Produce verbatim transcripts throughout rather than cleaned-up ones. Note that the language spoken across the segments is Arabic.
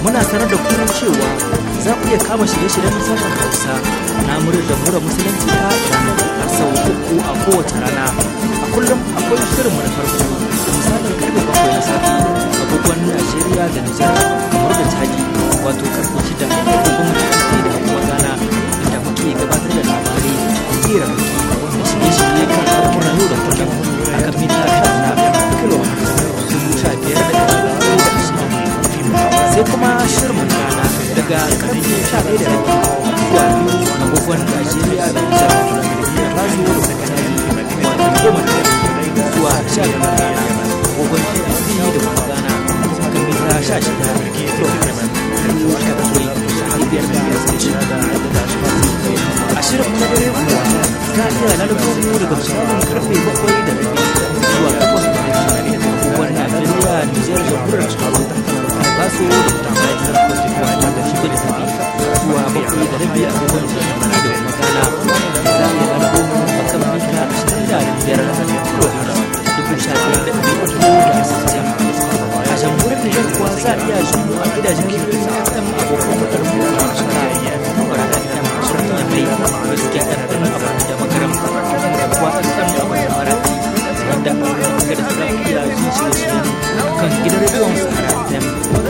muna sanar da kuma cewa za ku iya kama shirye-shiryen sashen Hausa na muryar jamhuriyar musulunci ta Iran har sau uku a kowace rana. A kullum akwai shirinmu na farko misalin karfe bakwai na safe agogon Najeriya da Nijar kamar da Chadi wato karfe shida agogon Musulunci da kuma Ghana inda muke gabatar da labarai hira da shirye-shirye kan al'amuran yau da kullum a kan mita kilo sha biyar da sai kuma shirin rana daga karfe sha ɗaya da rabi zuwa biyu agogon Najeriya da Nijar da razo da sakatari wato goma da zuwa sha biyar rana agogon T V da kuma Ghana kan mita sha shida kilo sha bakwai har biyar da biyar a shirin na dare kuwa za a iya lalata mu daga misalin karfe bakwai da rabi zuwa takwas da rabi agogon Najeriya Nijar da kurar tsaro basu da ma'aikatar kwatikwa da shiga da tafi zuwa bakwai da rabi a kogon jami'ai da magana za a yi al'ummu a kan mita ashirin da biyar kilo dubu sha biyar da ɗari uku da sittin a jamhuriyar Nijar kuwa za a iya jin a gidajen kirkin F M abokan makarmu a shekara kwara da F M shirin ya mai da suke ƙarfin abu da makaram da kuwa F M abu da marati wanda ga da za ku iya jin shirye-shiryen kan gidan rediyon Sahara F M.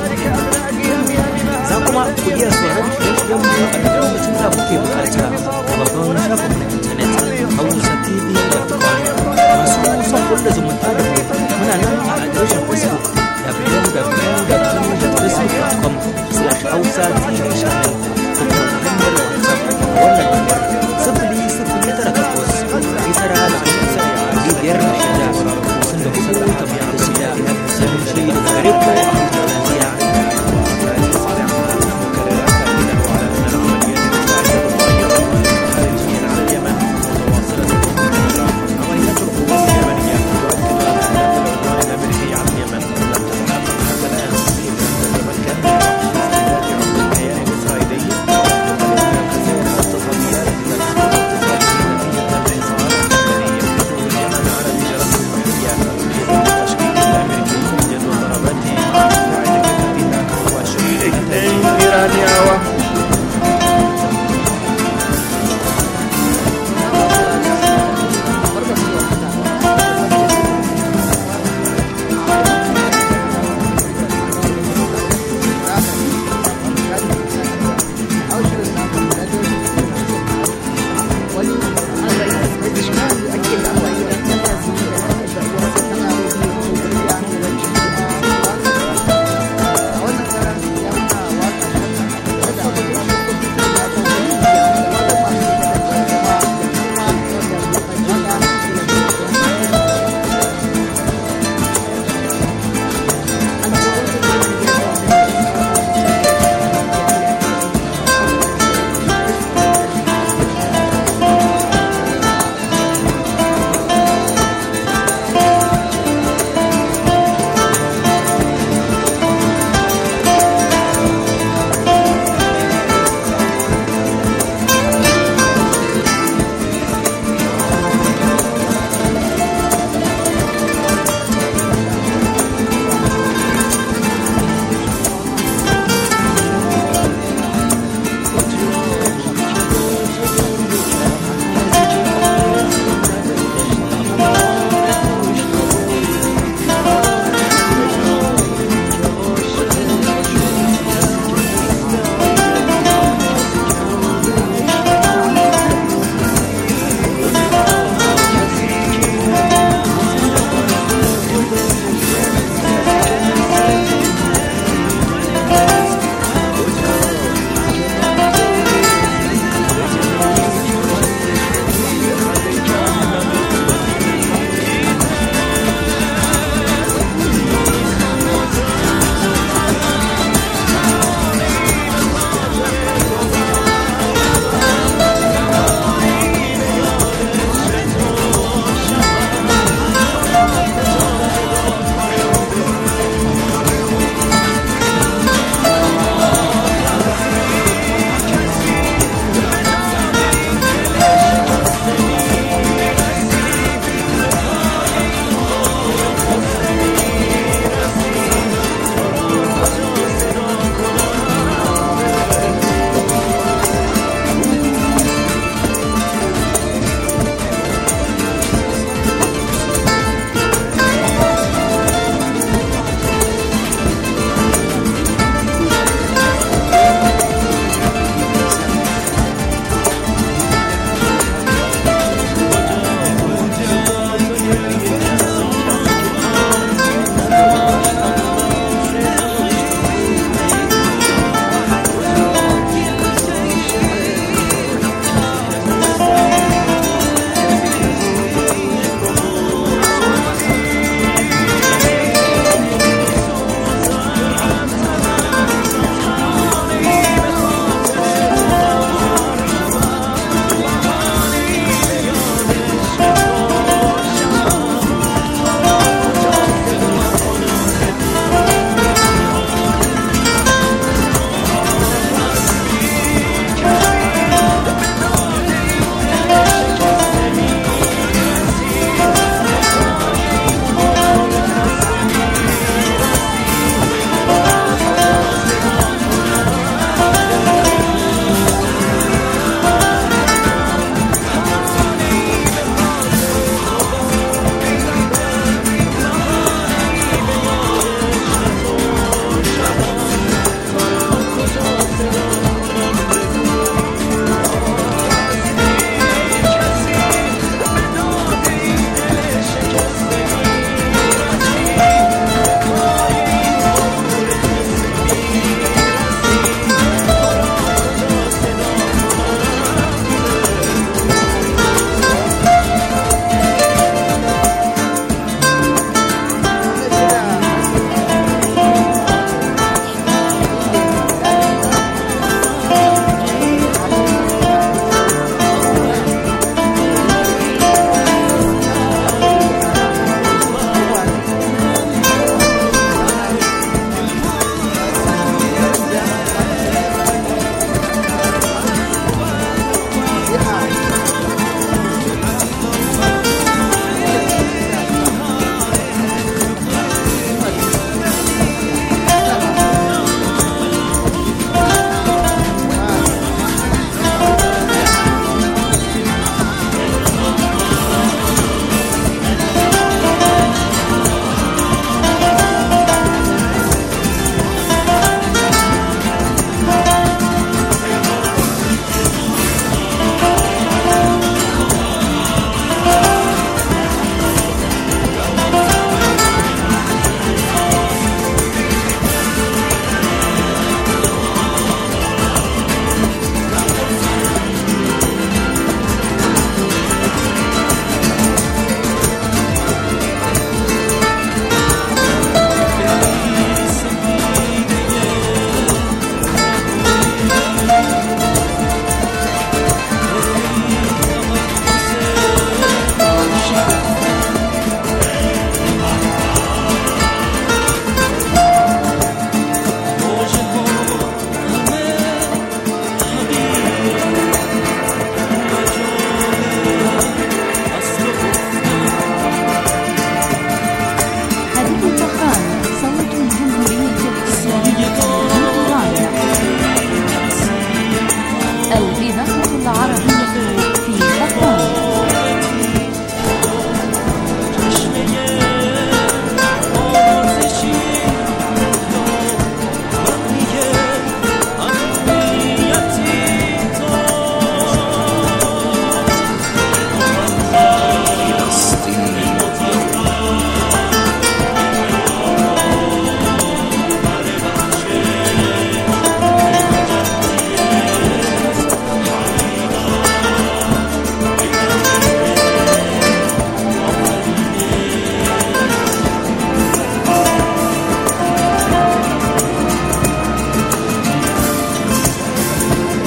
Za kuma ku iya sauran shirye-shiryen mu a duk lokacin da kuke bukata a babban shafin na intanet hausa t v dot com. Masu son kulla zumunta da mu muna nan a adireshin Facebook w w w dot facebook dot com slash hausa t v channel ko kuma hanyar WhatsApp wannan lambar sifili sifili tara takwas tara da kuma biyar da shida sun da kusan ta biyar da shida sai mun shi da gare ku a lafiya.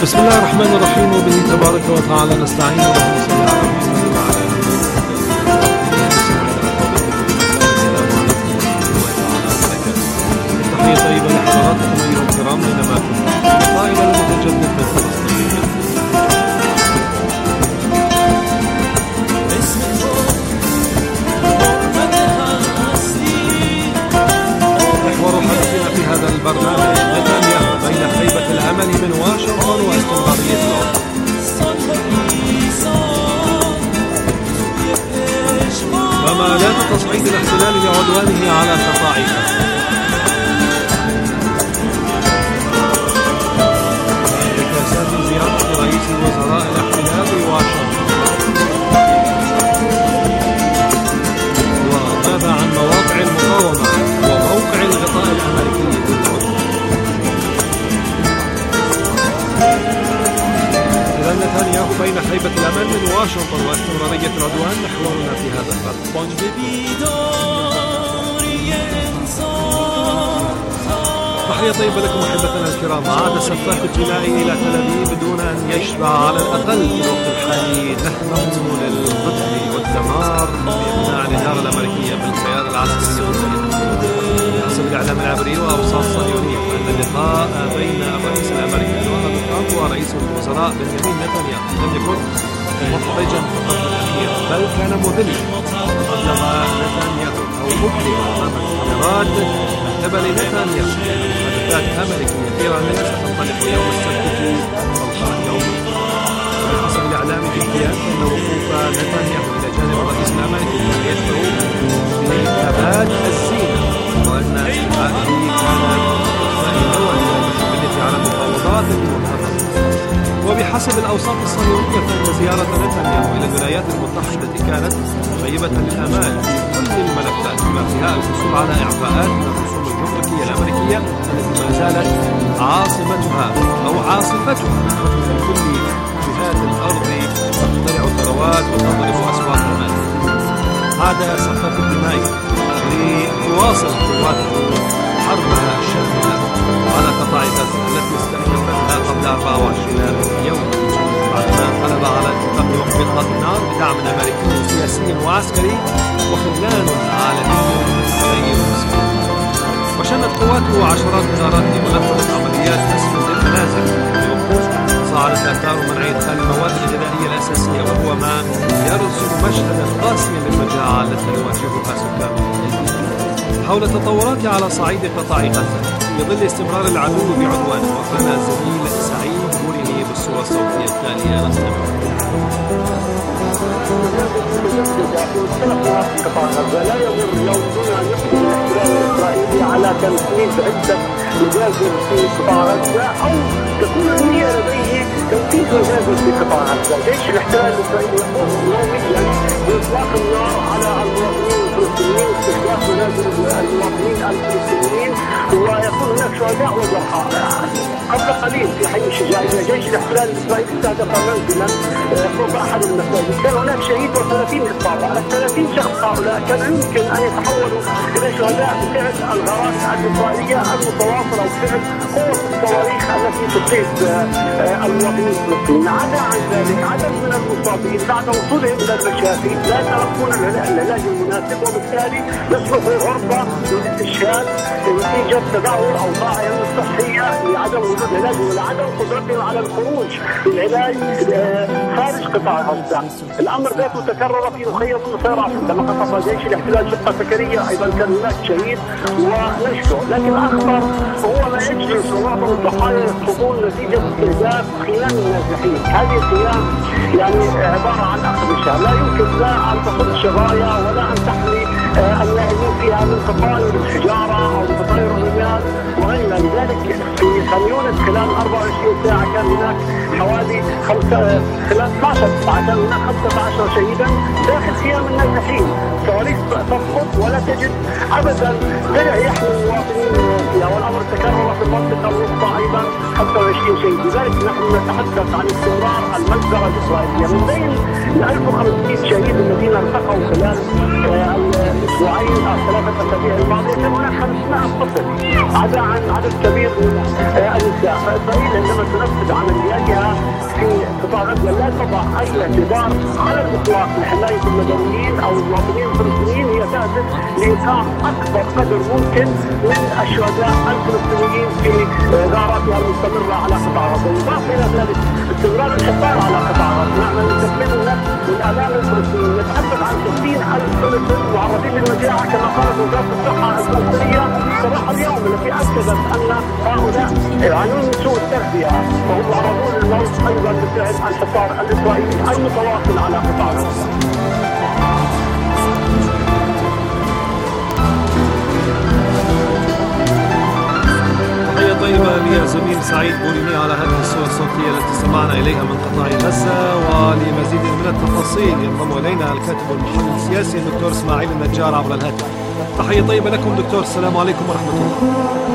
بسم الله الرحمن الرحيم، وبه تبارك وتعالى نستعين، اللهم صل على محمد وعلى آله وصحبه. تحية طيبة لحضراتكم أيها الكرام أينما كنتم. قائلا المتجدد من فلسطين. محور حديثنا في هذا البرنامج نتنياهو بين خيبة الأمل من واشنطن واستمرارية الأردن. ومآلات تصعيد الاحتلال لعدوانه على قطاع غزة. انعكاسات زيارة رئيس وزراء الاحتلال لواشنطن. وماذا عن مواقع المقاومة وموقع الغطاء الأمريكي في الأردن؟ احتلال نتنياهو بين خيبة الأمل من واشنطن واستمرارية العدوان محورنا في هذا البرنامج. تحية طيبة لكم أحبتنا الكرام. عاد سفاك الجنائي إلى تل أبيب دون أن يشبع على الأقل في الوقت الحالي نحن للقتل والدمار بإمناع الإدارة الأمريكية بالخيار العسكري حسب الإعلام العبري وأوساط صهيونية أن اللقاء بين الرئيس الأمريكي دونالد ترامب ورئيس الوزراء بنيامين نتنياهو لم يكن محرجا فقط الأخير بل كان مذلا. أبلغ نتنياهو أو مبلغ أمام الكاميرات من قبل نتنياهو محادثات أمريكية إيرانية ستنطلق يوم السبت في موقع اليوم. بحسب الإعلام الإنجليزي أن وقوف نتنياهو إلى جانب الرئيس الأمريكي كان يدعو بثبات الزينة، وأن هذه كانت نوعا من المحملة على المفاوضات المنتظرة. وبحسب الأوساط الصهيونية فإن زيارة نتنياهو إلى الولايات المتحدة كانت مخيبة للآمال في كل الملفات بما فيها الحصول على إعفاءات من الرسوم الجمركية الأمريكية التي ما زالت عاصمتها أو عاصفتها من كل جهات الأرض تقتلع ثروات وتضرب أسواق المال. هذا سفاك الدماء ليواصل قواته حربها الشاملة على قطاع غزة التي استأنفتها قبل أربعة وعشرين يوما بعدما انقلب على اتفاق وقف إطلاق النار بدعم أمريكي سياسي وعسكري وخذلان عالمي غير مسبوق. وشنت قواته عشرات غارات ونفذت عمليات نسف للمنازل بوقوف صارت آثار منع إدخال المواد الغذائية الأساسية، وهو ما يرسم مشهدا قاسيا للمجاعة التي يواجهها سكان حول التطورات على صعيد قطاع غزة في ظل استمرار العدو بعدوانه. وكان زميل سعيد بوريني بالصورة الصوتية التالية. نستمع. لا يمر يوم دون ان يحدث الاحتلال الاسرائيلي على تنفيذ عده مجازر في قطاع غزه او تكون النيه لديه تنفيذ مجازر في قطاع غزه. جيش الاحتلال الاسرائيلي يقوم يوميا باطلاق النار على المواطنين الفلسطينيين واستهداف منازل المواطنين الفلسطينيين، ويكون هناك شهداء وجرحى. قبل قليل في حي الشجاعيه جيش الاحتلال الاسرائيلي استهدف منزلا فوق احد المساجد، كان هناك شهيد وثلاثين اصابه. الثلاثين شخص هؤلاء كان يمكن ان يتحولوا الى شهداء بفعل الغارات الاسرائيليه المتواصله وبفعل قوه الصواريخ التي تصيب المواطنين الفلسطينيين. عدا عن ذلك عدد من المصابين بعد وصولهم الى المشافي لا يتلقون العلاج المناسب، وبالتالي يصبحوا عرضه للاستشهاد نتيجه تدهور اوضاعهم الصحيه لعدم وجود علاج ولعدم قدرتهم على الخروج للعلاج خارج قطاع غزه. الامر ذاته تكرر في مخيم النصيرات عندما قصف جيش الاحتلال شقه سكريه، ايضا كان هناك شهيد ونشته. لكن الاخطر هو ما يجري ومعظم الضحايا يسقطون نتيجه استهداف خيام النازحين. هذه الخيام يعني عباره عن اقمشه لا يمكن لا ان تصد شظايا ولا ان تحمي النائمين فيها من تطاير الحجاره او من تطاير الرمال وغيرها. لذلك في خانيونس خلال أربعة وعشرين ساعه كان هناك حوالي خمسة خلال اثني عشر ساعه كان هناك خمسة عشر شهيدا داخل خيام النازحين. صواريخ تسقط ولا تجد ابدا درع يحمي المواطنين اسيا، والامر تكرر في المنطقه الوسطى ايضا حتى وعشرين شهيد. لذلك نحن نتحدث عن استمرار المجزره الاسرائيليه. من بين ال ألف وخمسمائة شهيد الذين التقوا خلال الاسبوعين او ثلاثه اسابيع الماضيه، كان هناك خمسمائة طفل، عدا عن عدد كبير من النساء. فاسرائيل عندما تنفذ عملياتها في قطاع غزه لا تضع اي اعتبار على الاطلاق لحمايه المدنيين او المواطنين الفلسطينيين، هي تهدف لايقاع اكبر قدر ممكن من الشهداء الفلسطينيين في غاراتها المستمره على قطاع غزه. بالاضافه الى ذلك استمرار الحصار على قطاع غزه، نحن نستخدمه من امام الفلسطينيين. نتحدث عن ستين ألف فلسطيني معرضين للمجاعه كما قالت وزاره الصحه الفلسطينيه صباح اليوم، التي اكدت ان هؤلاء يعانون من سوء التغذيه وهم معرضون للموت ايضا بسبب الحصار الاسرائيلي المتواصل على قطاع غزه. طيبة لزميل سعيد بوليني على هذه الصورة الصوتية التي استمعنا إليها من قطاع غزة. ولمزيد من التفاصيل ينضم إلينا الكاتب والمحلل السياسي الدكتور إسماعيل النجار عبر الهاتف. تحية طيبة لكم دكتور، السلام عليكم ورحمة الله.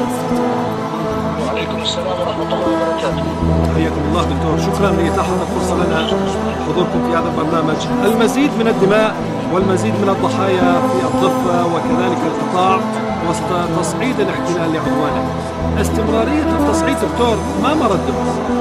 وعليكم السلام ورحمة الله وبركاته. حياكم الله دكتور، شكرا لإتاحة الفرصة لنا حضوركم في هذا البرنامج. المزيد من الدماء والمزيد من الضحايا في الضفة وكذلك القطاع وسط تصعيد الاحتلال لعدوانه. استمرارية التصعيد دكتور ما مرده؟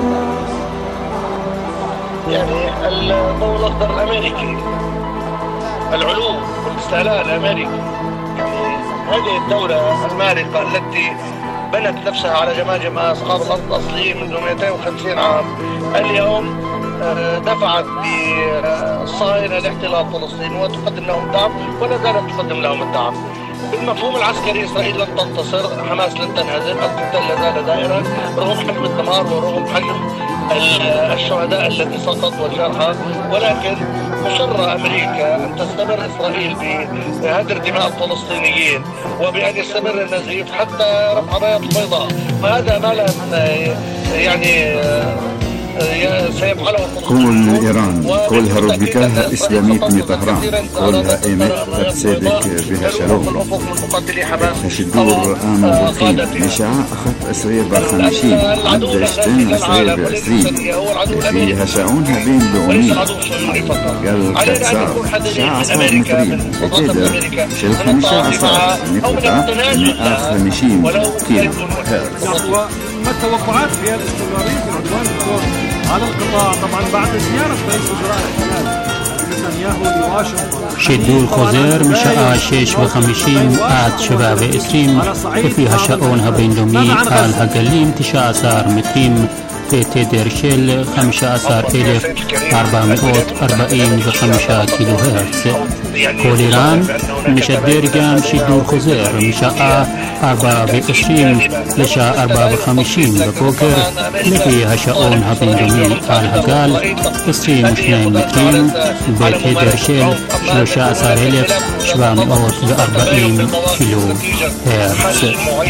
يعني الضوء الأخضر الأمريكي، العلو والاستعلاء الأمريكي، يعني هذه الدولة المارقة التي بنت نفسها على جماجم أصحاب الأرض الأصليين منذ مئتين وخمسين عام، اليوم دفعت بالصهاينة لاحتلال فلسطين وتقدم لهم دعم ولا زالت تقدم لهم الدعم. بالمفهوم العسكري إسرائيل لن تنتصر، حماس لن تنهزم، القتال لا زال دائرا رغم حجم الدمار ورغم حجم الشهداء الذي سقط والجرحى. ولكن مصرة أمريكا أن تستمر إسرائيل بهدر دماء الفلسطينيين وبأن يستمر النزيف حتى رفع راية البيضاء، وهذا ما لن يعني كل إيران كلها ربكاها إسلاميت من طهران كلها إيمت تبسيدك بها شلوم تشدور آمن بالخيم مشاع أخذ أسرير بخمشين عد عشتين أسرير بعسرين فيها شعونها بين بأمين قال كتسار شاع صار مترين بتقدر شل خمشة أصار نقطة مئة خمشين كيلو هرتز. ما التوقعات في الاستمرارية في العدوان دكتور على القطاع طبعا بعد زيارة رئيس وزراء الاحتلال نتنياهو لواشنطن؟ شدول خزير مشاء شيش وخمشين آد شباب إسريم وفيها شاؤونها بين دومي آلها قليم تشاء صار متريم في تدرشل خمسة عشر ألف أربعمائة وأربعين وخمسة كيلو هرتز. كل إيران مشدر جام شدور خزير مشاء أربعة وعشرين لشاء أربعة وخمسين ببوكر لفيها شاؤونها بين دومي آلها قال إسريم اثنين مترين بتدرشل ثلاثة عشر ألف سبعمائة وأربعين كيلو هرتز.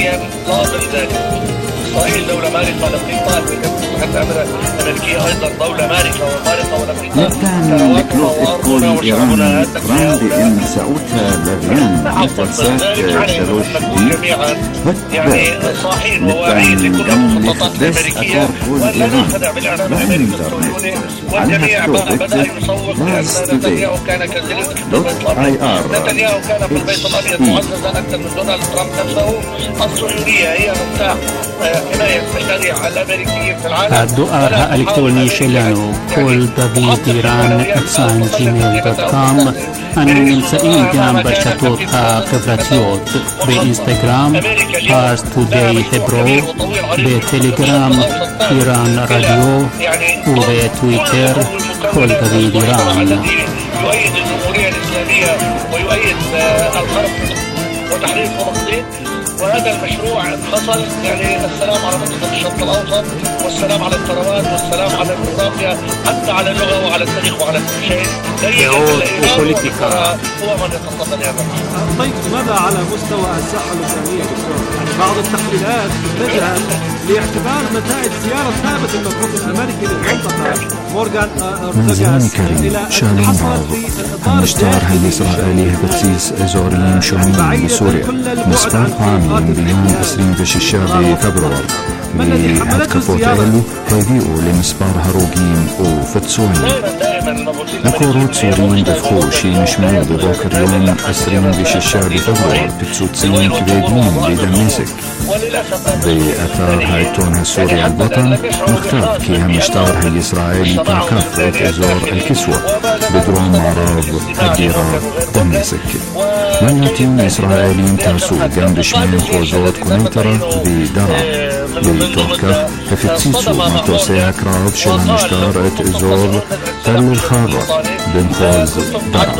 إسرائيل دولة مارقة لقيطان حتى أمريكا أيضا دولة مارقة ومارقة ولقيطان. نتان لكلوف إتكول إيران فران بإن سعودها لبيان مفلسات شلوش دي يعني صحيح ووعيد لكل الخططات الأمريكية ولا ننخدع بالإعلام الأمريكي الصهيوني والجميع بدأ يصور بأن نتنياهو كان كزيلين في البيت الأبيض. نتنياهو كان في البيت الأبيض معززا أكثر من دونالد ترامب نفسه. الصهيونية هي مفتاح حماية المشاريع الأمريكية في العالم. الدؤرها إلكتروني شلانو كل دافيد إيران أتسان جيميل دوت كوم. أنا من سئين جام برشاتوتها خبراتيوت بإنستغرام بارس توداي هبرو بتليجرام إيران راديو وبتويتر كل دافيد إيران. يؤيد الجمهورية الإسلامية ويؤيد الحرب وتحرير فلسطين. وهذا المشروع حصل يعني السلام على منطقة الشرق الأوسط والسلام على الثروات والسلام على الجغرافيا حتى على اللغة وعلى التاريخ وعلى كل شيء. وبوليتيكا هو من يتصدى لهذا. طيب ماذا على مستوى الساحة اللبنانية دكتور؟ يعني بعض التحليلات اتجهت لاعتبار نتائج زيارة ثابت المبعوث الأمريكي للمنطقة مورغان أورتاغاس إلى أن حصلت في المشتار الإسرائيلي بتسيس إزوريين شونيين بسوريا مسبار عامين بيوم عشرين وستة فبراير بهتكفوت إلو هيبيئوا لمسبار هروجين وفتسوين نكوروت سوريين دفخو شي نشمو ببوكر يوم عشرين وستة فبراير بتسوتسين كبيدين بدمسك بأثار هايتون السوري البطن مختار كي همشتار هي إسرائيلي تنكف ازور الكسوة بدرون معراض هديرة دمسك ملياتين إسرائيليين تاسو جنب شمال خوزوت كونيترة بدرع لتوكف كفتسيسو متوسع كراب شل مشتار ازور تل الخارة بنخوز درع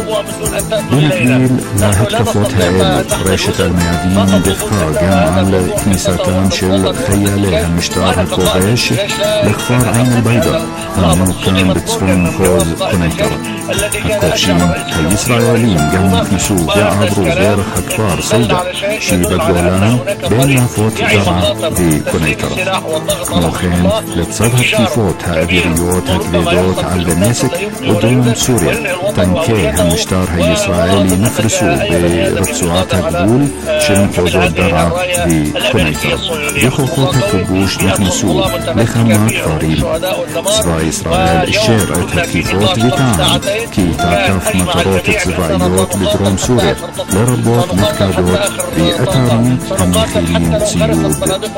بنكبيل لا هتكفوت هائل راشة الميادين دفقا جمع كنيستان شل خياليها مشتار الكوغيش لخفار عين البيضاء أنه كان بتصفون خوز كونيترة الكوشين هي إسرائيليين جمع نسو يعبروا غير حكفار سوداء شي بالجولان بين فوت درع دي كونيترة موخين لتصدها كيفوت هابيريوت هكبيدوت على دمسك ودون سوريا تنكي همشتار هي إسرائيلي نفرسو برتسوعات هكبول شن خوزوت درع دي كونيترة يخوخوت هكبوش نخنسو لخمات فارين صباي إسرائيل الشارع هكيفوت بتاعن كي تاكف مطارات الصبايوت بدروم سوريا لربوت متكادوت بأتارين هميخيلين سيوب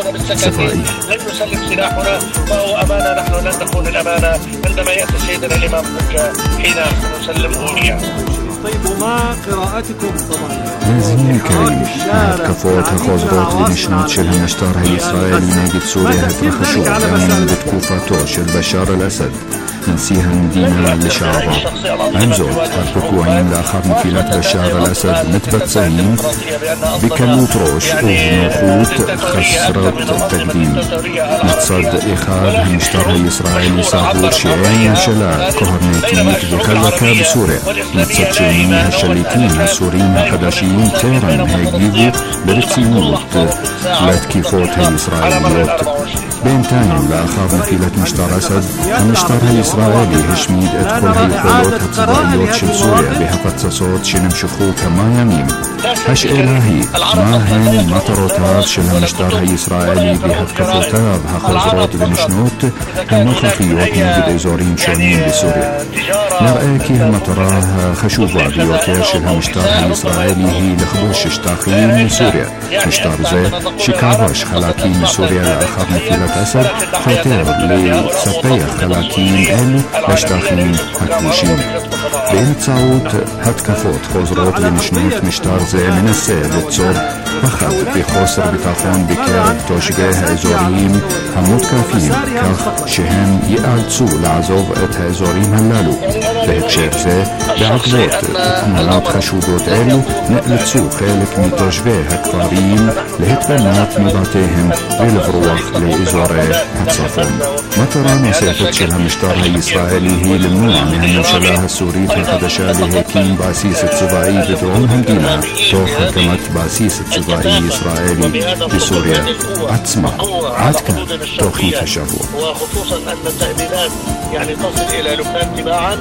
صفائي لن نسلم سلاحنا فهو أمانة. نحن لن نكون الأمانة عندما يأتي سيدنا الإمام حجة حين نسلمه إياه. طيب وما قراءتكم طبعا لازم كريم كفوت خزرات لنشنات شلها مشتار هي إسرائيل ناجد سوريا هترخشوا كمان بتكوفة توش البشار الأسد نسيها مدينة لشعبها عنزو هربكوا عين لآخر مفيلات بشار الأسد متبت سهين بكلوت روش وجنوخوت خسرت التقديم نتصد إخاد همشتار هي إسرائيل صاحور شيئين شلا كهرنيتيك بخلكة بسوريا نتصد شيئين هالشليتين هالسوريين هالحداشيين تيران هيجيبوا برتسيموت لاتكيفوت هي إسرائيليوت بين تاني لآخر مفيلة مشتار أسد المشتار هي إسرائيلي هشميد ادخل هي قولوت هتصبائيوت شل سوريا بهفتس صوت شنمشخو كما يميم هش إلهي ما هن مطروتات شل مشتار هي إسرائيلي بهتكفوتاب هخزروت بنشنوت هنوخفيوت نجد إزورين شونين بسوريا نرأيكي همطراه خشوفا بيوتير شل مشتار هي إسرائيلي هي لخبوش اشتاخين سوريا مشتار زي شكاوش خلاكين سوريا لآخر مفيلة أسد خاطر لسبية خلاكين إلو لاشتاخين هكوشين بين تساوت هتكفوت خزروت لمشنوت مشتار زي من السير لتصور بخط بخسر بتاخون بكير توشجاه إزوريين هموت كافين كخ شهن يقالتسو لعزوف ات إزوريين هلالو لهك شير زي بعقزوت ملات خشودوت إلو نقلتسو خالك متوشجاه هكفارين لهت بنات مباتيهم بالفروخ لإزوري هتصافون مطرا مسافة شلها مشتار هي إسرائيلي هي للنوع من شلاها السوريت هكذا هيكين باسيس السباعي بدرون همدينا توخ حكمت باسيس السباعي إسرائيلي بسوريا عتسمع عتكا توخيت الشهوة وخصوصا أن التهديدات يعني تصل إلى لبنان تباعا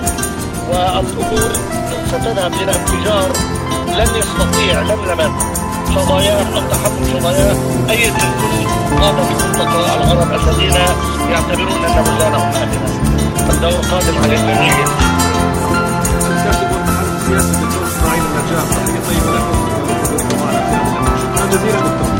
والأمور ستذهب إلى انفجار لن يستطيع لملمة قضاياه أو تحمل قضاياه أي من كل قادة المنطقة العرب الذين يعتبرون أن بلدانهم آمنة. الدور قادم على الجميع. الكاتب والمحلل السياسي الدكتور إسماعيل النجار تحية طيبة لكم معنا. شكرا جزيلا دكتور.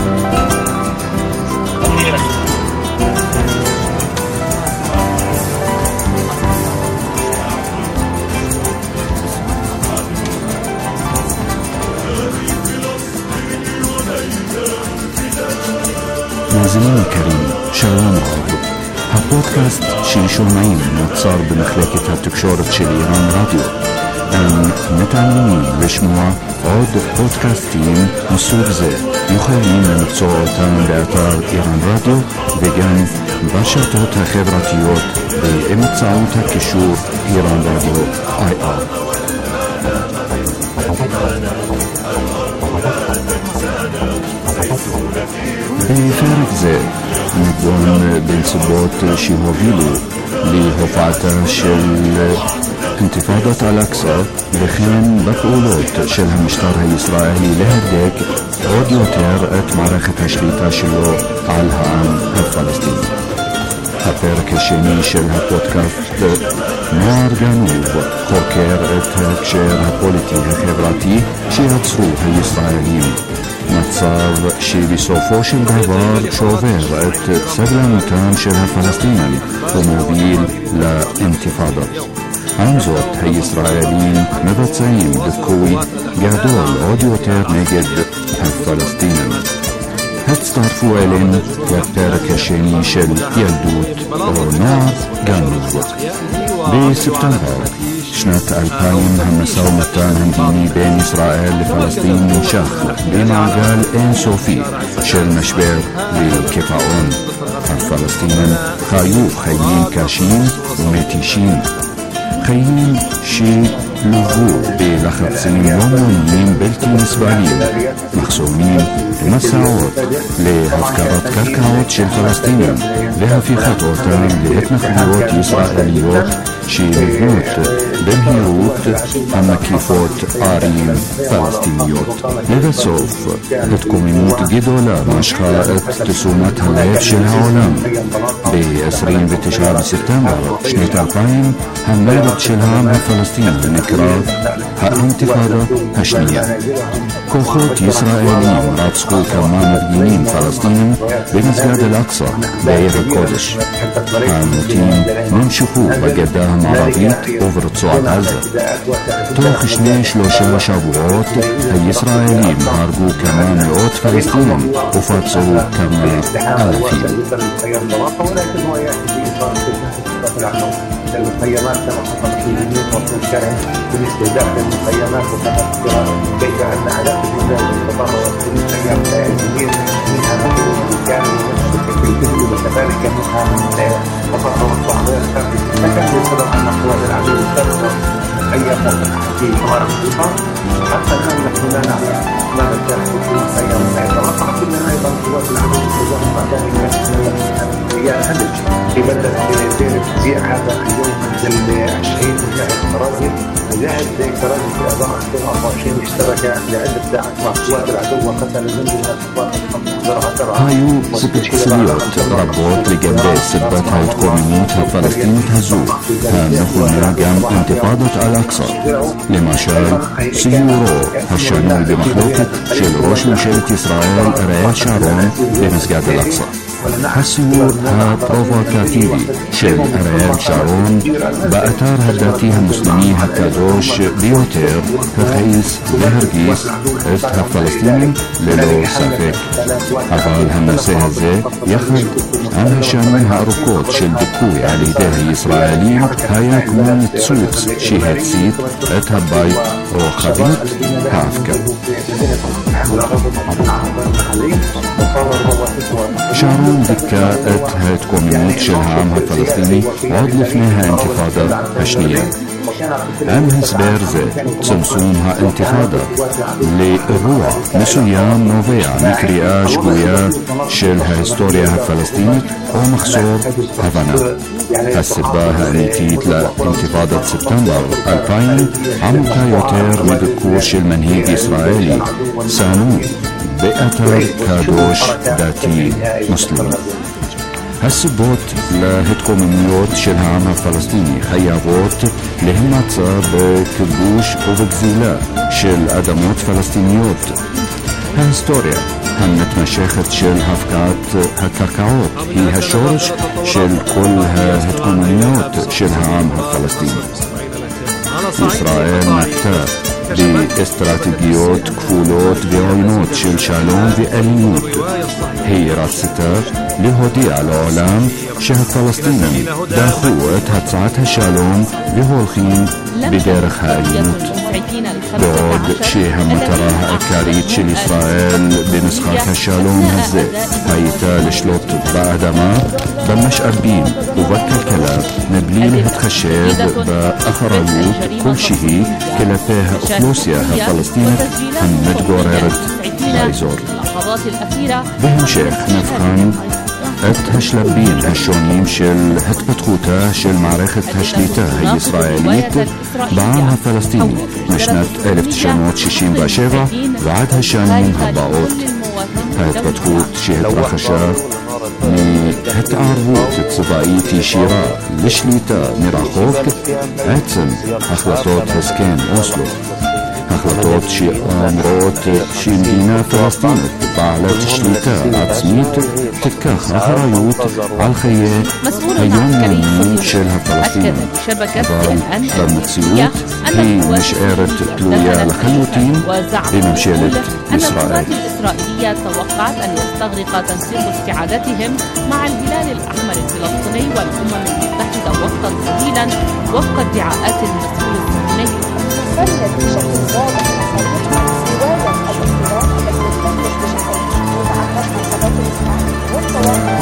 نازلين الكريم شالوم عرض هالبودكاست شي شومعين متصار بمخلكة هالتكشورة شي إيران راديو أن متعلمين لشموع عود بودكاستين مصور زي يخلين من صوتان بأثار إيران راديو بجان باشرتوتا خبراتيوت بإمتصاوتا كشور إيران راديو آي آر בפרק זה נדון בנסיבות שהובילו להופעתה של אינתיפאדת אל-אקצא וכן בפעולות של המשטר הישראלי להדק עוד יותר את מערכת השליטה שלו על העם הפלסטיני. הפרק השני של הפודקאסט נוער גנוב חוקר את ההקשר הפוליטי החברתי שיצרו הישראלים, מצב שבסופו של דבר שובר את סבלנותם של הפלסטינים ומוביל לאינתיפאדה. עם זאת, הישראלים מבצעים דיכוי גדול עוד יותר נגד הפלסטינים. הצטרפו אלינו לפרק השני של ילדות או נוער גנוב. בספטמבר שנת אלפיים המשא ומתן המדיני בין ישראל לפלסטין נמשך במעגל אינסופי של משבר וקיפאון. הפלסטינים חיו חיים קשים ומתישים, חיים שלוו בלחצים יומיומיים בלתי נסבלים, מחסומים ומסעות להפקרת קרקעות של פלסטינים והפיכת אותם להתנחלויות ישראליות שנבנות במהירות המקיפות ערים פלסטיניות. לבסוף, התקוממות גדולה משכה את תשומת הלב של העולם. ב-עשרים ותשעה בספטמבר שנת אלפיים המרד של העם הפלסטיני נקרא האינתיפאדה השנייה. כוחות ישראלים רצחו כמה מפגינים פלסטינים במסגד אל-אקצא בעיר הקודש. העימותים נמשכו בגדה המערבית וברצועת עזה. תוך שני שלושה שבועות הישראלים הרגו כמה מאות פלסטינים ופצעו כמה אלפים. المخيمات كما حصل في اليمين وفي الشرع بالاستهداف للمخيمات وكما كيف ان علاقه الناس تطورت في الايام اليمين منها كان في الكذب وكذلك منها تطور التحضير فكان بسبب ان قوات العدو تبقى اي موقف في حوار الوطن. حتى الان نحن لا نعرف ماذا كان في المخيم توقع كنا ايضا قوات العدو تجاه ذلك هي الهدف في بلده دير تجزيء هذا اليوم من عشرين مجاهد كرازي مجاهد كرازي في اعضاء ألفين وأربعة وعشرين اشترك لعده ساعات مع قوات العدو وقتل منها היו ספציפיות רבות לגבי סיבת ההתקוממות הפלסטינית הזו, המכונה גם אינתיפאדת אל-אקצא. למשל, סיורו השנוי במחלוקת של ראש ממשלת ישראל אריאל שרון במסגד אל-אקצא. הסיור הפרובוקטיבי של אריאל שרון באתר הדתי המוסלמי הקדוש ביותר הכעיס והרגיז את הפלסטינים ללא ספק. אבל הנושא הזה, יחד עם השנים הארוכות של דיכוי על ידי הישראלים, היה כמו ניצוץ שהצית את הבית או חבית האבקה. שרון דיכא את ההתקוממות של העם הפלסטיני עוד לפני האינתיפאדה השנייה. עם הסבר זה, צמצום האינתיפאדה לאירוע מסוים נובע מקריאה שגויה של ההיסטוריה הפלסטינית או מחסור הבנה. הסיבה האמיתית לאינתיפאדת ספטמבר אלפיים עמוקה יותר מביקור של מנהיג ישראלי סאנו באתר קדוש דתי מוסלמי. הסיבות להתקוממויות של העם הפלסטיני חייבות להימצא בכיבוש ובגזילה של אדמות פלסטיניות. ההיסטוריה המתמשכת של הפקעת הקרקעות היא השורש של כל ההתקוממויות של העם הפלסטיני. ישראל נקטה באסטרטגיות כפולות ועוינות של שלום ואלימות. היא רצתה להודיע לעולם שהפלסטינים דחו את הצעת השלום והולכים בדרך האלימות. بعد شيء هم تراها أكاريت شل إسرائيل بنسخة الشالوم هزة هايتا لشلوت بآدما بمش أربين وبكل كلاب نبليل هتخشب بأخراوت كل شيء كلابها أخلوسيا فلسطين هم متقوررت بايزور بهم شيخ نفخان ات هشلبين هشونيم شل هتبتخوتا شل معركة هشليتا هي إسرائيليت بعامها فلسطيني مشنت ألف تسعمائة وستين وسبعة بعد هشانين هباوت هتبتخوت شي هترخشا مي هتعربوت تصبايتي شيرا لشليتا ميراخوفك عتسن أخلطوت هسكين أوسلو החלטות שאומרות שמדינה פלסטינית בעלת שליטה עצמית תיקח אחריות על חיי היום-יומיים של הפלסטינים, אבל במציאות היא נשארת תלויה לחלוטין בממשלת ישראל. الإسرائيلية توقعت أن يستغرق تنسيق استعادتهم مع الهلال الأحمر الفلسطيني والأمم المتحدة وقتا طويلا وفق ادعاءات المسؤول الصهيوني. بل بشكل واضح رواية الاضطراب التي تتمش بشكل متعمقها القضاء الإسرائيلي والتوقع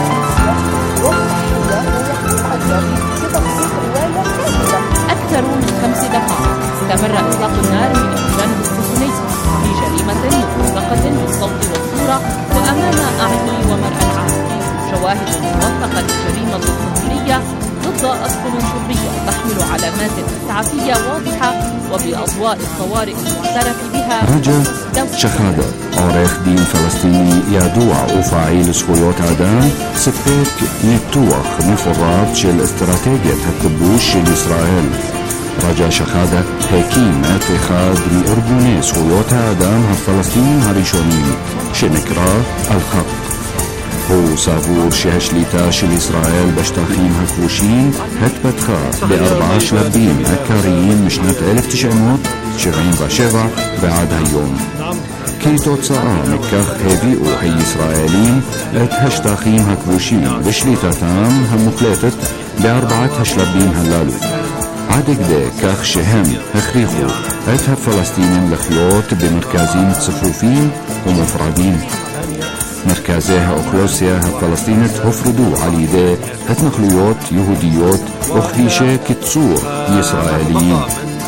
والضحية والأكثر بتفصيل رواية كاملة. أكثر من خمس دقائق استمر إطلاق النار من الجانب الصهيوني في جريمة موثقة بالصوت والصورة وأمام أعين ومرأى العالم. شواهد موثقة للجريمة الصهيونية ضد أسطول طبية تحمل علامات إسعافية واضحة وبأضواء الطوارئ المعترف بها. رجا شخادة عوريخ دين فلسطيني يدوع وفاعل زخويات آدم سبيك نتوخ مفرط شل استراتيجية الكبوش شل إسرائيل. رجا شخادة حكيم اتخاذ لأرجوني زخويات آدم الفلسطينيين هريشونين شنكرا الخط. هو سافور شهشليتا شل إسرائيل بشتاخين هكوشين هتبتخا بأربعة شلبين هكاريين مشنة ألف تسعمائة وسبعين وسبعة بعد هاليوم. كي توتصاء مكخ هبيئو هي إسرائيلين ات هشتاخين هكوشين بشليتا تام هم مخلطت بأربعة هشلبين هلالو. عدك ده كخ شهم هخريخو ات هفلسطينين لخيوت بمركزين صفوفين ومفردين. مركزيها أوكلوسيا فلسطينة هفردو على يدي هتنخليوت يهوديوت وخفيشة كتصور إسرائيليين.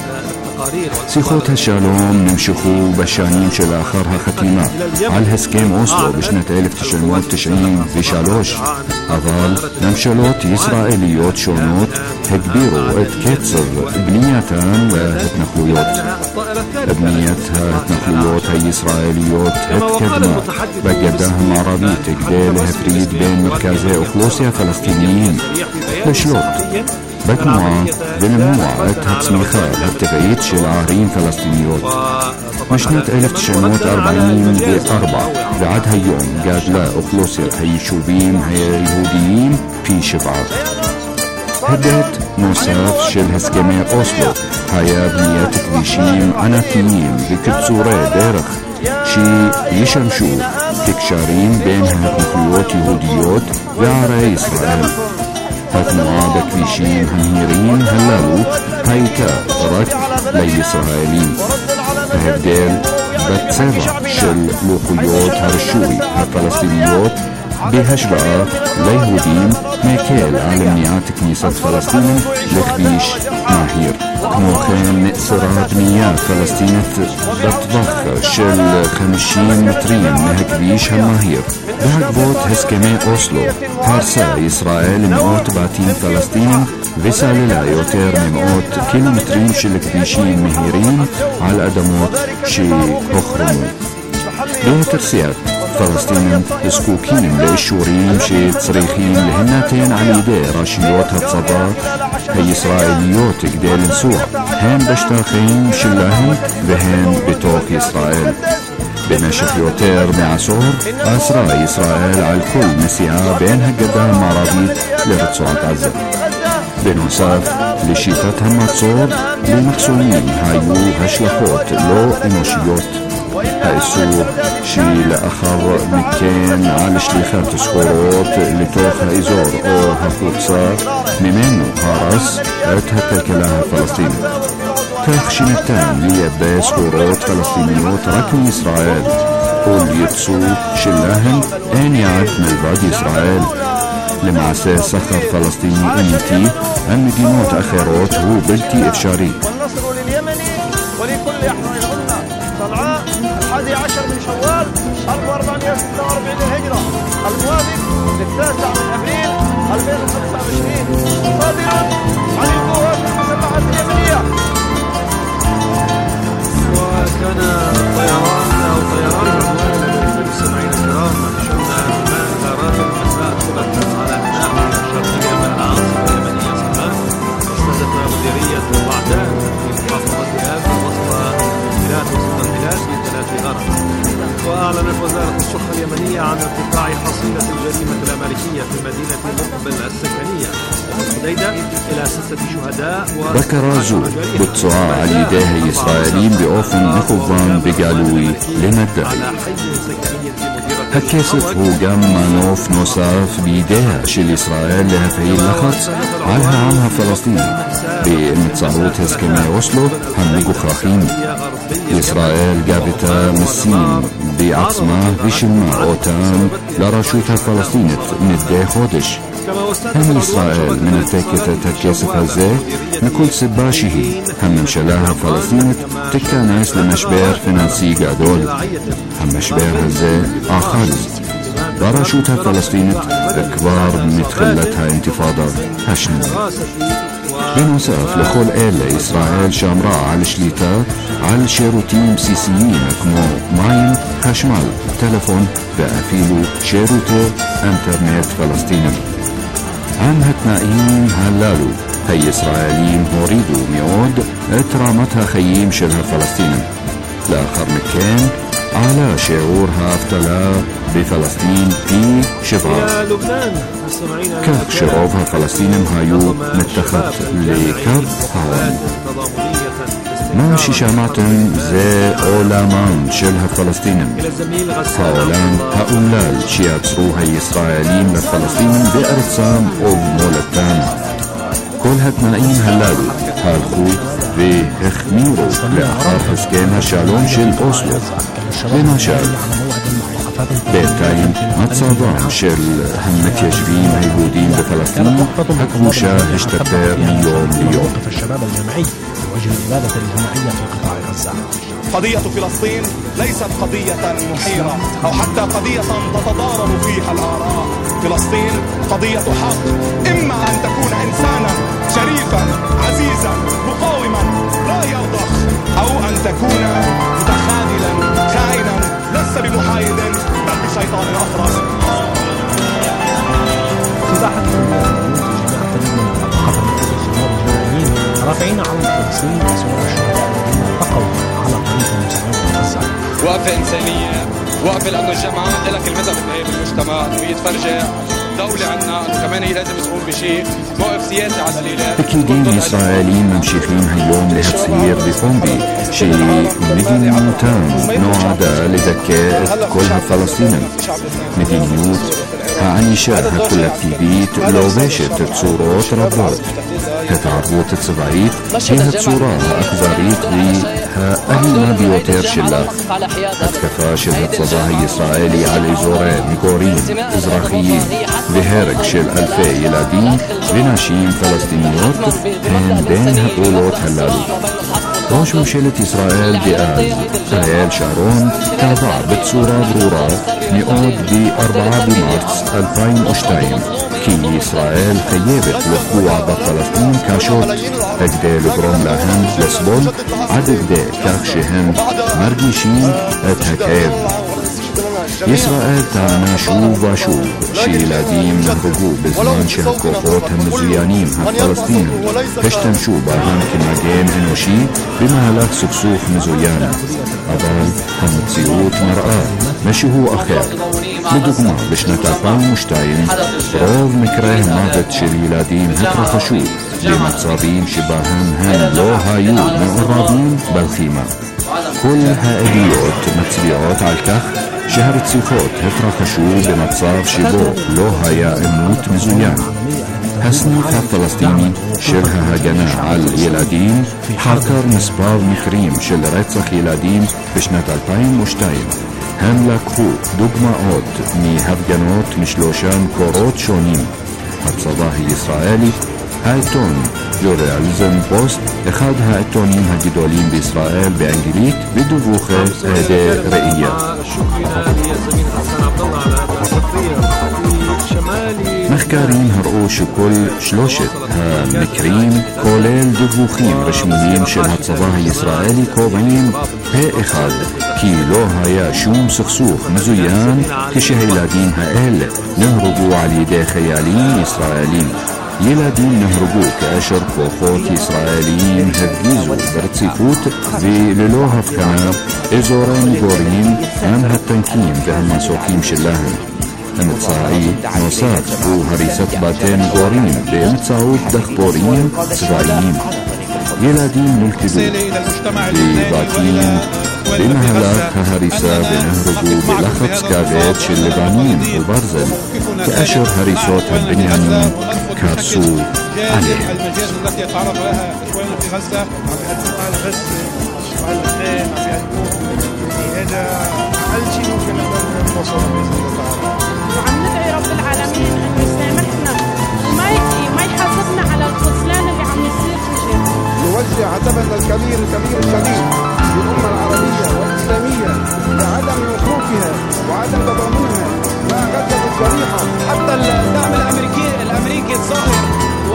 سيخوت هالشالوم نمشخو بشانين شل آخرها ختيمة على هسكيم أوسلو بشنة ألف تسعمائة وتسعين بشالوش أظل نمشلوت إسرائيليوت شونوت هكبيرو اتكتسر بنيتان وهتنخليوت بنيتها هتنخليوت هي إسرائيليوت هتكدما بقدها معربي تقديل هفريد بين مركزي أوكلوسيا فلسطينيين لشلوت بتنوع بنموع هتسميخا هتبعيد شل عارين فلسطينيوت مشنة ألف تسعمائة وأربعين بأربعة بعد هاليوم قاد لا أخلصت هي شوبيم هي يهوديين في شبعة. هدت نوساف شل هسكمي أوسلو هيا بنية كبيشين عناتيين بكتسورة دارخ شي يشمشو تكشارين بينها هتنخليوت يهوديوت بعرى إسرائيل. هتنوع بكبيشين هنهيرين هلالو هايتا رك لإسرائيلين. هبدال بتسابع شل لوخيوت هرشوي هالفلسطينيوت بهشبعة ليهودين ميكيل على منيعات كنيسة فلسطين لخبيش ماهير. كموخين نقصرات مياه فلسطينة بتضخ شل خمسين مترين مهكبيش هالماهير. بعقبوت هسكمي أوسلو هارسا إسرائيل مئات باتين فلسطين وصل لا يوتر من مئات كيلومترين شل كبيشين مهيرين على أدموت شي أخرمو. بهترسيات فلسطين زكوكين لإشورين شي تصريخين لهناتين على يدي راشيوت هتصدى هي إسرائيليوت قدال نسوع هين بشتاخين شلاهن وهين بتوك إسرائيل. بمشف يوتر بعصور أسرى إسرائيل على الكل مسيعة بينها قدام معربيت لرצועת عزة. بنصف لشيتات هالمتصور لمحسومين هايو هشلخوت لو إنوشيوت. هايسور شي لأخر مكان على شليخات سخورات لتوخ إزور أو هفوتسا ممنو هارس اتهتكلها فلسطين. כך שנתן לייבא סחורות פלסטיניות רק מישראל ולייצוא שלהן אין יעד מלבד ישראל. למעשה סחר פלסטיני אמיתי עם מדינות אחרות הוא בלתי אפשרי. صنعاء الحادي عشر من شوال ألف وأربعمائة وستة وأربعين للهجرة الموافق للتاسع من أبريل ألفين وخمسة وعشرين صادرا عن القوات المسلحة اليمنية. وكان الطيران أو طيران العدوان الأمريكي المستمعين الكرام شن غارات المساء ثبت على الناحية الشرقية من العاصمة اليمنية صنعاء واستهدف مديرية بعدان في محافظة آب وسط بلاد وسط البلاد بثلاث غارات. وأعلنت وزارة الشرطة اليمنية عن ارتفاع حصيلة الجريمة الأمريكية في مدينة مقبل السكنية الحديدة إلى ستة شهداء. ذكر زو بالصراع على يديه إسرائيليين بأوفن مخوفان بقالوي لمدعي هالكاسف هو جام مانوف نوصاف بيديها شل إسرائيل لها في اللخص علها عمها فلسطيني بمتصاروت هزكمي وصلو هم خاخين إسرائيل جابتا مسين بعصمة بشلما أوتان لرشوتها الفلسطينية ندي خودش. هم إسرائيل من التاكية تكاسف هزي نكل سباشه هم مشلاها فلسطينية تكتانيس لمشبير فنانسي قادول هم مشبير هزي آخر لرشوتها الفلسطينية كبار متخلتها انتفاضة هشنو. بنصف لكل إلا إسرائيل شامراء على شليتا على شيروتين بسيسيين كمو ماين خشمال تلفون بأفيلو شيروتي انترنت فلسطيني عم هتنائين هلالو هي إسرائيليين هوريدو ميود اترامتها خييم شلها فلسطيني لآخر مكان على شعورها افتلا بفلسطين في شبرا كاك شروفها فلسطين هايو متخذ لكاب هاون ماشي شامعتن زي أولامان شلها فلسطين هاولان هاولال شياتسروها إسرائيليين لفلسطين بأرسام أو مولتان كل هتنائين هلالو هالخو وهخميرو لآخر حسكين هشالون شل أوسلو لناشال بيتاين متصادام شل هم متيجبين هيهودين بفلسطين هكوشا هشتبير من يوم ليوم. الشباب الجمعي وجه الإبادة الجماعية في قطاع غزة. قضية فلسطين ليست قضية محيرة أو حتى قضية تتضارب فيها الآراء. فلسطين قضية حق، إما أن تكون إنسانا شريفا عزيزا مقاوما لا يرضخ، أو أن تكون متخاذلا خائنا لست بمحايد بل بشيطان أخرس. سباحة رافعين على فلسطين وصور الشهداء الذين التقوا على طريق مساعدة غزة. وقفة إنسانية، وقفة لأنه الجامعات لها كلمتها بتغير المجتمع ويتفرجع دولة عنا إنه كمان هي لازم تقوم بشيء موقف سياسي على القليلة. أكيدين إسرائيليين ممشيخين هاليوم لهتصير بفومبي شيء مدينة تام نوعدا لذكاء كلها فلسطين مدينيوت هعنيشا هكل اكتيفيت لو باشت تصورات رباط هتعربوت تصبعيت هي هتصورة أكزاريت بها أهلنا بيوتير شلا هتكفى شلت صباهي إسرائيلي على زورين ميكورين إزراخيين بهارك شل ألفي يلادين بناشين فلسطينيوت هن بين هقولوت هلالو راش مشيلة إسرائيل بقال خيال شارون تابع بتصورة برورة مئود بأربعة بمارس ألفين وشتاين كي إسرائيل خيابت لقوة بفلسطين كاشوت أجدي لبرون لهن لسبول عد أجدي كاخشهن مرقيشين اتهكاب إسرائيل تانا شوف وشوف شيلادين من رجوع بزمان شهكوفوت همزيانين هفلسطين هشتم شوبا هم كماجين انوشي بمهلك سكسوخ مزويانا أضال هم تسيوت مرآة ماشي هو أخير لدقما بش نتابان مشتاين روف مكره نابت شيلادين هترخشو بمتصابين شباهن هن لو هايو من قرابين بالخيمة كل هائليوت متبيعات على الكخ شهرت سيخوت هترخشو بمتصاب شبو لو هيا اموت مزويان هالسنيف هالفلسطيني شلها هاجنا على ילדים حاكر מספר מקרים של רצח ילדים בשנת אלפיים ושתיים. הם לקחו דוגמאות מהפגנות משלושה מקורות שונים: הצבא הישראלי, העיתון ג'ורנליזם פוסט, אחד העיתונים הגדולים בישראל באנגלית, ודיווחי עדי ראייה. מחקרים הראו שכל שלושת המקרים, כולל דיווחים רשמיים של הצבא הישראלי, קובעים פה אחד כי לא היה שום סכסוך מזוין כשהילדים האלה נהרגו על ידי חיילים ישראלים. ילדים נהרגו כאשר כוחות ישראליים הפגיזו ברציפות וללא הבחנה אזורי מגורים עם הטנקים והמסוקים שלהם. אמצעי נוסף הוא הריסת בתי מגורים באמצעות דחפורים צבאיים. ילדים נלכדו בבתים במהלך ההריסה ונהרגו בלחץ כבד של לבנים וברזל כאשר הריסות הבניינים קרסו עליהם. وعم ندعي رب العالمين أن يسامحنا وما ما يحاسبنا على الخذلان اللي عم يصير في جيبنا. نوجه عتبنا الكبير الكبير الشديد للأمة العربية والإسلامية لعدم وقوفها وعدم تضامنها مع غزة الجريحة. حتى الدعم الأمريكي الأمريكي الظاهر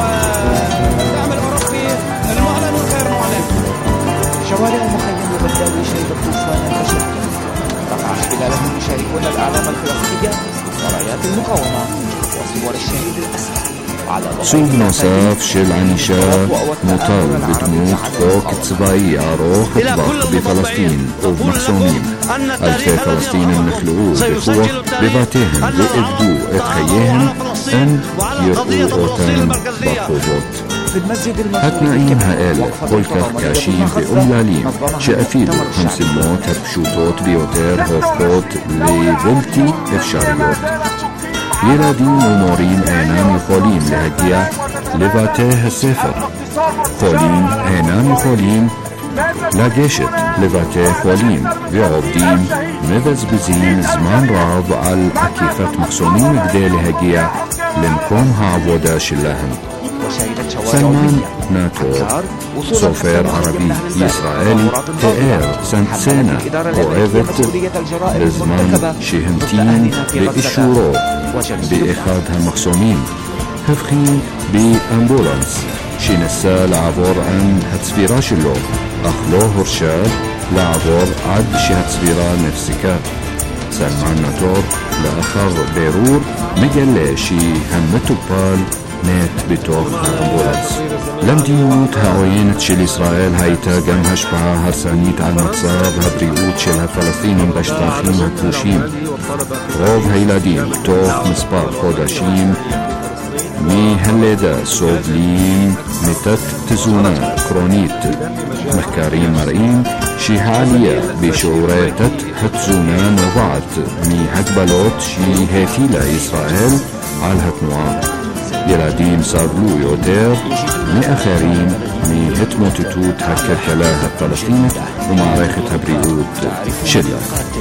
والدعم الأوروبي المعلن والغير معلن. شوارع مخيم غزاوي شهد الطوفان الأشد. رفع احتلالهم يشاركون الأعلام الفلسطينية ورايات المقاومة وصور الشهيد الأسد. סוג נוסף של ענישה מוטל בדמות חוק צבאי ארוך טווח בפלסטין ובמחסומים. אלפי פלסטינים נכלאו בכוח בבתיהם ואיבדו את חייהם, אין יראו אותם ברחובות. התנאים האלה כל כך קשים ואומללים שאפילו המשימות הפשוטות ביותר הופכות לבלתי אפשריות. ילדים ומורים אינם יכולים להגיע לבתי הספר. חולים אינם יכולים לגשת לבתי חולים, ועובדים מבזבזים זמן רב על עקיפת מחסומים כדי להגיע למקום העבודה שלהם. סלמן נאטור, סופר ערבי ישראלי, תיאר סצנה כואבת בזמן שהמתין לאישורו באחד המחסומים. הבחין באמבולנס שניסה לעבור עם הצבירה שלו, אך לא הרשה לעבור עד שהצבירה נפסקה. סלמן נאטור לאחר בירור מגלה שהמטופל מת בתוך האמבולנס. למדיניות העוינת של ישראל הייתה גם השפעה הרסנית על מצב הבריאות של הפלסטינים בשטחים הכבושים. רוב הילדים תוך מספר חודשים מהלידה סובלים מתת תזונה קרונית. מחקרים מראים שהעלייה בשיעורי תת התזונה נובעת מהגבלות שהטילה ישראל על התנועה. ילדים סבלו יותר מאחרים מהתמוטטות הכלכלה הפלסטינית ומערכת הבריאות שלה.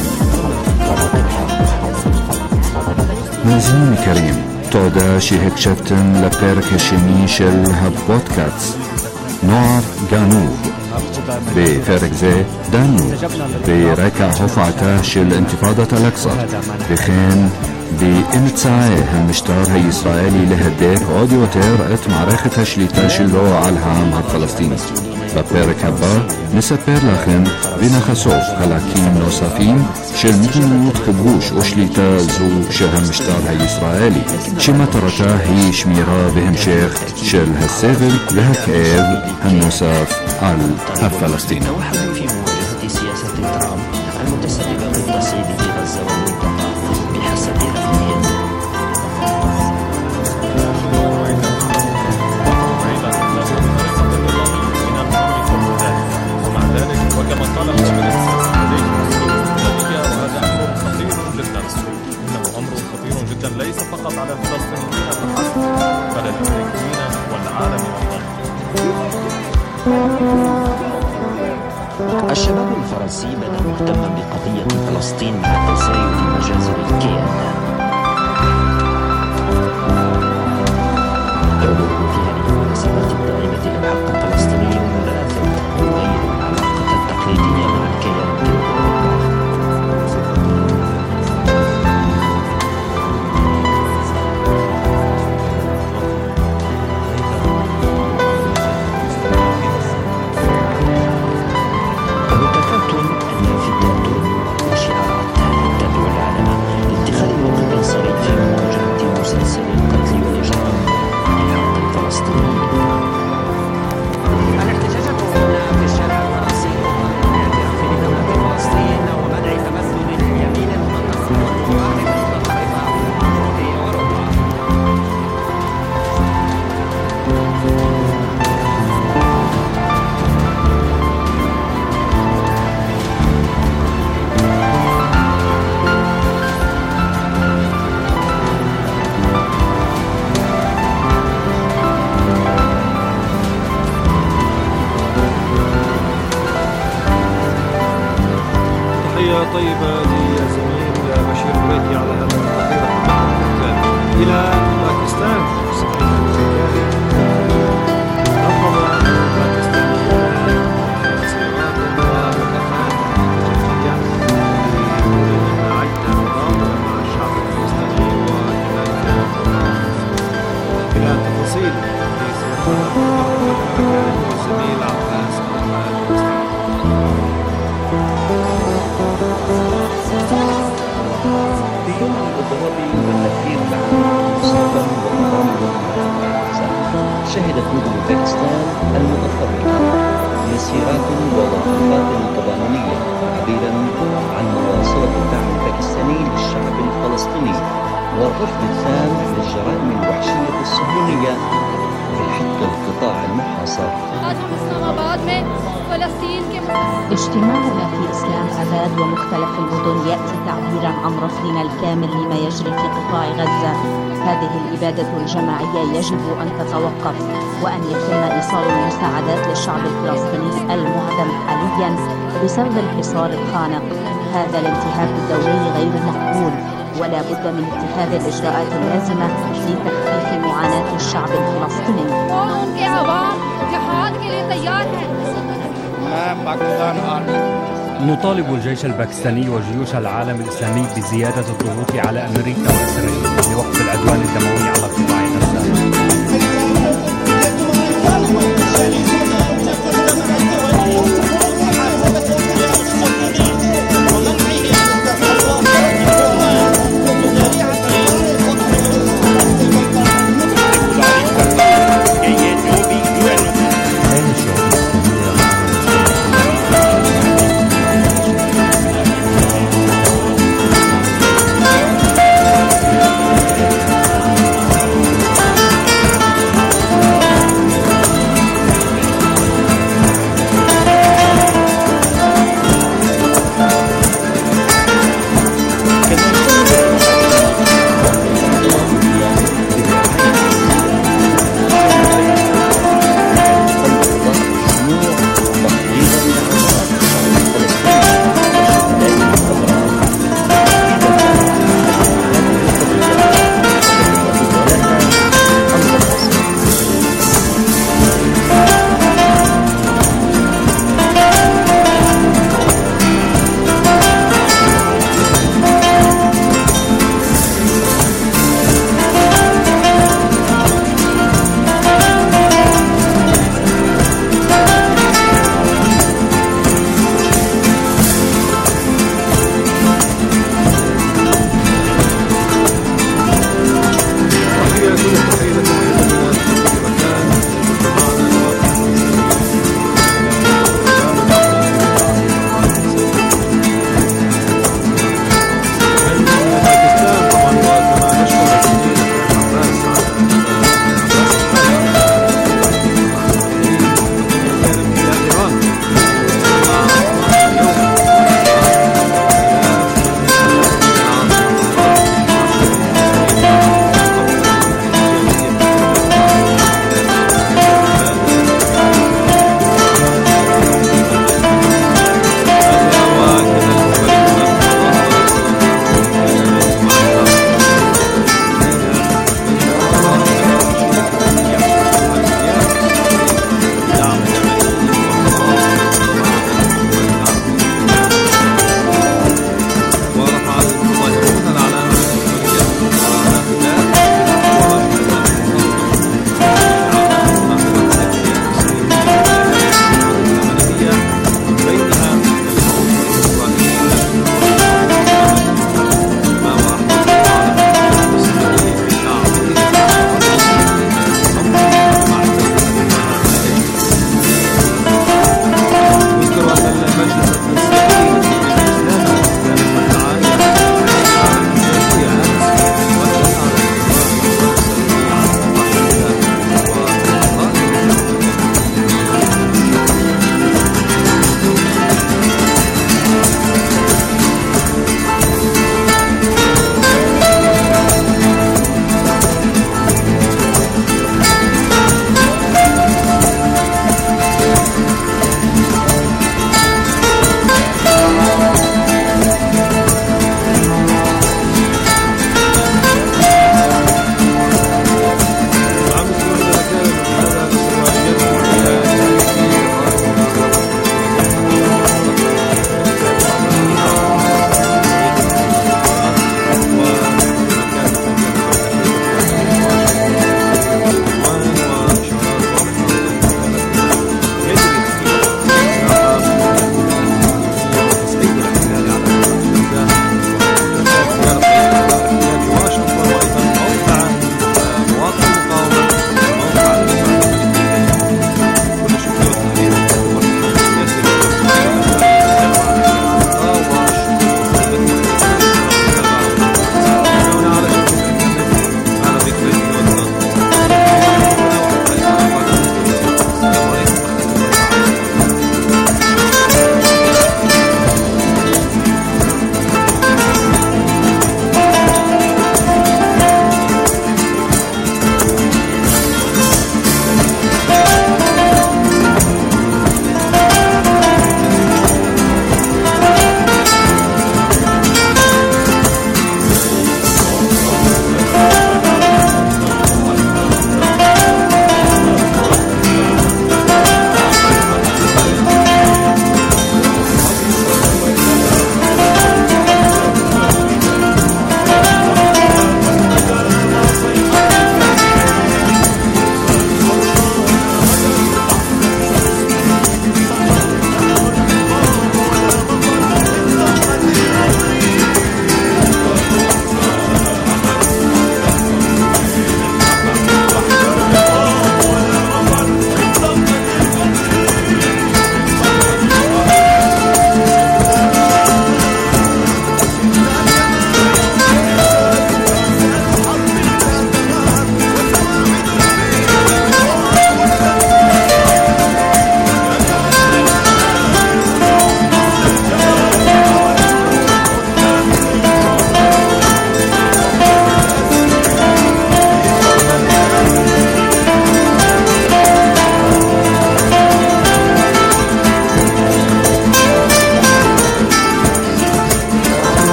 מאזינים יקרים, תודה שהקשבתם לפרק השני של הפודקאסט נוער גנוב. בפרק זה דנו ברקע הופעתה של אינתיפאדת אל-אקצא וכן באמצעי המשטר הישראלי להדק עוד יותר את מערכת השליטה שלו על העם הפלסטיני. בפרק הבא נספר לכם ונחשוף חלקים נוספים של מדיניות כיבוש ושליטה זו של המשטר הישראלי, שמטרתה היא שמירה והמשך של הסבל והכאב הנוסף על הפלסטינים. ليس فقط على الفلسطينيين فحسب بل الأمريكيين الشباب الفرنسي بدا مهتما بقضية فلسطين مع تزايد مجازر الكيان. حضوره في هذه المناسبات الدائمة للحق الفلسطيني المتآثر يغير العلاقة التقليدية مع الكيان الأوروبي. طيبة لزميل بشير بريتي على هذا التقرير. إلى باكستان صحيح الزكاري نظم باكستانيون سيارات ومكافآت جديدة لتنظيم عدة مبادرة مع الشعب الفلسطيني وكذلك خلال تفاصيل في سيارة الزميل عباس في يوم الإضراب والتفكير العام مستقبل وتطور شهدت مدن باكستان المتفرقة مسيرات ووقفات تضامنية تعبيرا عن مواصلة الدعم الباكستاني للشعب الفلسطيني والرفض التام للجرائم الوحشية الصهيونية في حق القطاع المحاصر. اجتماعنا في إسلام أباد ومختلف المدن يأتي تعبيرا عن رفضنا الكامل لما يجري في قطاع غزة. هذه الإبادة الجماعية يجب أن تتوقف وأن يتم إيصال المساعدات للشعب الفلسطيني المهدم حاليا بسبب الحصار الخانق. هذا الانتهاك الدولي غير مقبول ولا بد من اتخاذ الإجراءات اللازمة لتخفيف معاناة الشعب الفلسطيني. نطالب الجيش الباكستاني وجيوش العالم الإسلامي بزيادة الضغوط على أمريكا وإسرائيل لوقف العدوان الدموي على قطاع غزة.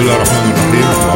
الله الرحمن الرحيم.